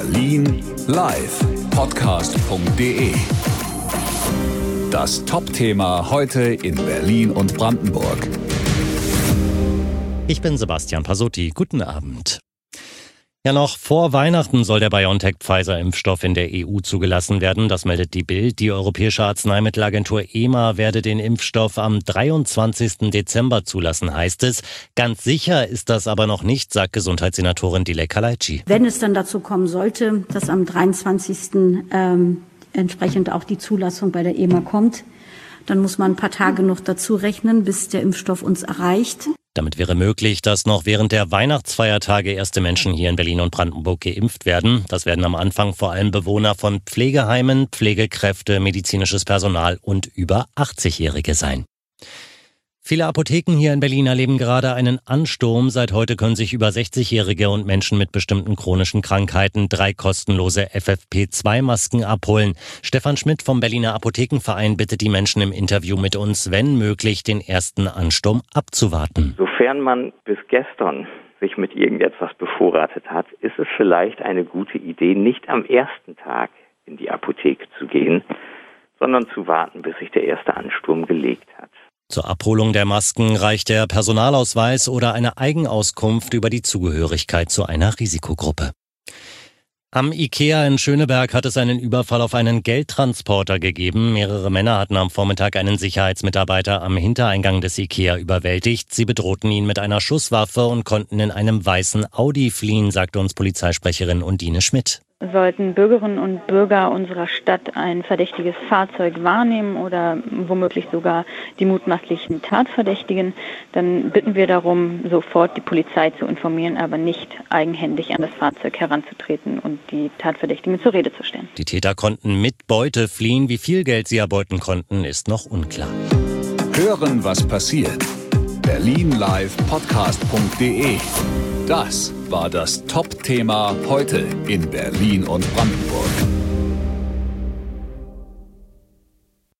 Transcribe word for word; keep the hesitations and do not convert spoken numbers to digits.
Berlin live podcast punkt de. Das Top-Thema heute in Berlin und Brandenburg. Ich bin Sebastian Pasotti. Guten Abend. Ja, noch vor Weihnachten soll der BioNTech-Pfizer-Impfstoff in der E U zugelassen werden. Das meldet die Bild. Die Europäische Arzneimittelagentur E M A werde den Impfstoff am dreiundzwanzigsten Dezember zulassen, heißt es. Ganz sicher ist das aber noch nicht, sagt Gesundheitssenatorin Dilek Kalaitschi. Wenn es dann dazu kommen sollte, dass am dreiundzwanzigsten Ähm, entsprechend auch die Zulassung bei der E M A kommt, dann muss man ein paar Tage noch dazu rechnen, bis der Impfstoff uns erreicht. Damit wäre möglich, dass noch während der Weihnachtsfeiertage erste Menschen hier in Berlin und Brandenburg geimpft werden. Das werden am Anfang vor allem Bewohner von Pflegeheimen, Pflegekräfte, medizinisches Personal und über achtzigjährige sein. Viele Apotheken hier in Berlin erleben gerade einen Ansturm. Seit heute können sich über sechzigjährige und Menschen mit bestimmten chronischen Krankheiten drei kostenlose F F P zwei Masken abholen. Stefan Schmidt vom Berliner Apothekenverein bittet die Menschen im Interview mit uns, wenn möglich, den ersten Ansturm abzuwarten. Sofern man bis gestern sich mit irgendetwas bevorratet hat, ist es vielleicht eine gute Idee, nicht am ersten Tag in die Apotheke zu gehen, sondern zu warten, bis sich der erste Ansturm gelegt hat. Zur Abholung der Masken reicht der Personalausweis oder eine Eigenauskunft über die Zugehörigkeit zu einer Risikogruppe. Am IKEA in Schöneberg hat es einen Überfall auf einen Geldtransporter gegeben. Mehrere Männer hatten am Vormittag einen Sicherheitsmitarbeiter am Hintereingang des IKEA überwältigt. Sie bedrohten ihn mit einer Schusswaffe und konnten in einem weißen Audi fliehen, sagte uns Polizeisprecherin Undine Schmidt. Sollten Bürgerinnen und Bürger unserer Stadt ein verdächtiges Fahrzeug wahrnehmen oder womöglich sogar die mutmaßlichen Tatverdächtigen, dann bitten wir darum, sofort die Polizei zu informieren, aber nicht eigenhändig an das Fahrzeug heranzutreten und die Tatverdächtigen zur Rede zu stellen. Die Täter konnten mit Beute fliehen. Wie viel Geld sie erbeuten konnten, ist noch unklar. Hören, was passiert. Berlin live podcast punkt de. Das war das Top-Thema heute in Berlin und Brandenburg.